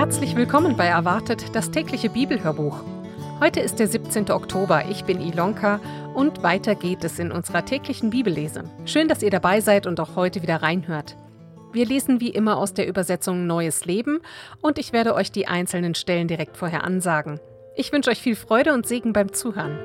Herzlich willkommen bei Erwartet, das tägliche Bibelhörbuch. Heute ist der 17. Oktober, ich bin Ilonka und weiter geht es in unserer täglichen Bibellese. Schön, dass ihr dabei seid und auch heute wieder reinhört. Wir lesen wie immer aus der Übersetzung Neues Leben und ich werde euch die einzelnen Stellen direkt vorher ansagen. Ich wünsche euch viel Freude und Segen beim Zuhören.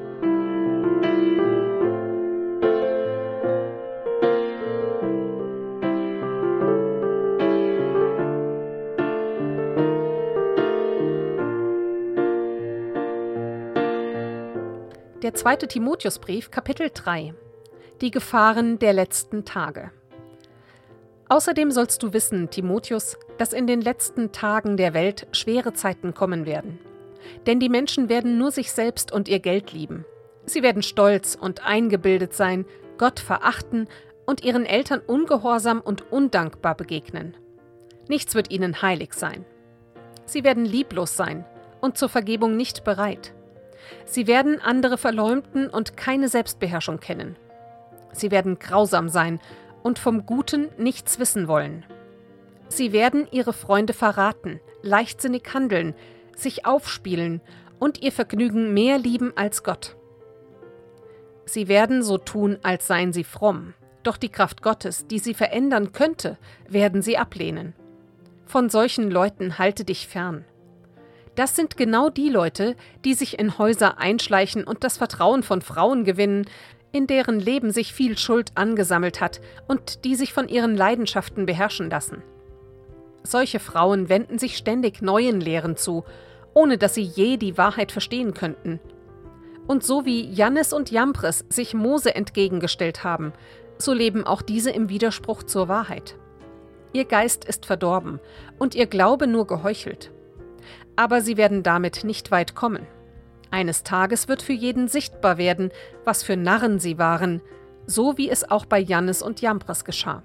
Der 2. Timotheusbrief, Kapitel 3. Die Gefahren der letzten Tage. Außerdem sollst du wissen, Timotheus, dass in den letzten Tagen der Welt schwere Zeiten kommen werden. Denn die Menschen werden nur sich selbst und ihr Geld lieben. Sie werden stolz und eingebildet sein, Gott verachten und ihren Eltern ungehorsam und undankbar begegnen. Nichts wird ihnen heilig sein. Sie werden lieblos sein und zur Vergebung nicht bereit. Sie werden andere verleumden und keine Selbstbeherrschung kennen. Sie werden grausam sein und vom Guten nichts wissen wollen. Sie werden ihre Freunde verraten, leichtsinnig handeln, sich aufspielen und ihr Vergnügen mehr lieben als Gott. Sie werden so tun, als seien sie fromm, doch die Kraft Gottes, die sie verändern könnte, werden sie ablehnen. Von solchen Leuten halte dich fern. Das sind genau die Leute, die sich in Häuser einschleichen und das Vertrauen von Frauen gewinnen, in deren Leben sich viel Schuld angesammelt hat und die sich von ihren Leidenschaften beherrschen lassen. Solche Frauen wenden sich ständig neuen Lehren zu, ohne dass sie je die Wahrheit verstehen könnten. Und so wie Jannes und Jambres sich Mose entgegengestellt haben, so leben auch diese im Widerspruch zur Wahrheit. Ihr Geist ist verdorben und ihr Glaube nur geheuchelt. Aber sie werden damit nicht weit kommen. Eines Tages wird für jeden sichtbar werden, was für Narren sie waren, so wie es auch bei Jannes und Jambres geschah.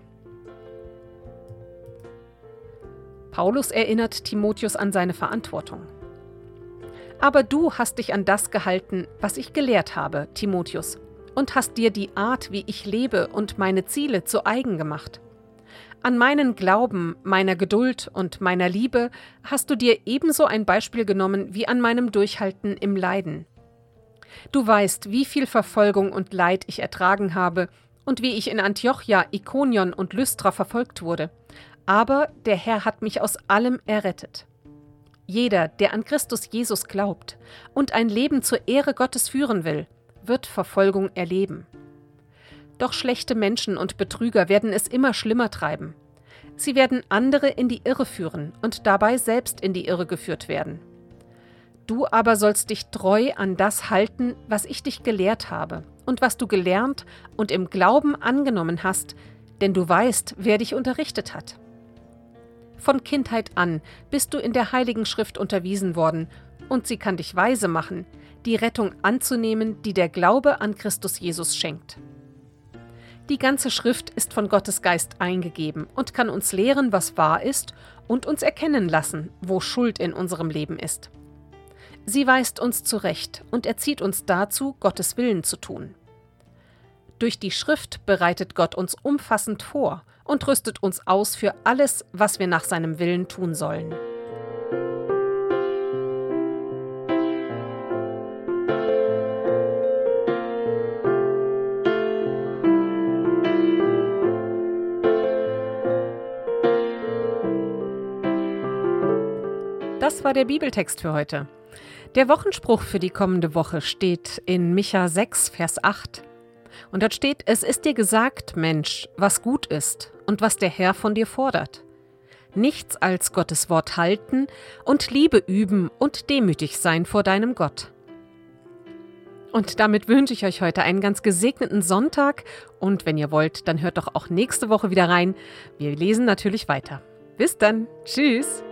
Paulus erinnert Timotheus an seine Verantwortung. Aber du hast dich an das gehalten, was ich gelehrt habe, Timotheus, und hast dir die Art, wie ich lebe und meine Ziele zu eigen gemacht. An meinen Glauben, meiner Geduld und meiner Liebe hast du dir ebenso ein Beispiel genommen wie an meinem Durchhalten im Leiden. Du weißt, wie viel Verfolgung und Leid ich ertragen habe und wie ich in Antiochia, Ikonion und Lystra verfolgt wurde. Aber der Herr hat mich aus allem errettet. Jeder, der an Christus Jesus glaubt und ein Leben zur Ehre Gottes führen will, wird Verfolgung erleben. Doch schlechte Menschen und Betrüger werden es immer schlimmer treiben. Sie werden andere in die Irre führen und dabei selbst in die Irre geführt werden. Du aber sollst dich treu an das halten, was ich dich gelehrt habe und was du gelernt und im Glauben angenommen hast, denn du weißt, wer dich unterrichtet hat. Von Kindheit an bist du in der Heiligen Schrift unterwiesen worden und sie kann dich weise machen, die Rettung anzunehmen, die der Glaube an Christus Jesus schenkt. Die ganze Schrift ist von Gottes Geist eingegeben und kann uns lehren, was wahr ist und uns erkennen lassen, wo Schuld in unserem Leben ist. Sie weist uns zurecht und erzieht uns dazu, Gottes Willen zu tun. Durch die Schrift bereitet Gott uns umfassend vor und rüstet uns aus für alles, was wir nach seinem Willen tun sollen. Das war der Bibeltext für heute. Der Wochenspruch für die kommende Woche steht in Micha 6, Vers 8. Und dort steht: Es ist dir gesagt, Mensch, was gut ist und was der Herr von dir fordert. Nichts als Gottes Wort halten und Liebe üben und demütig sein vor deinem Gott. Und damit wünsche ich euch heute einen ganz gesegneten Sonntag. Und wenn ihr wollt, dann hört doch auch nächste Woche wieder rein. Wir lesen natürlich weiter. Bis dann. Tschüss.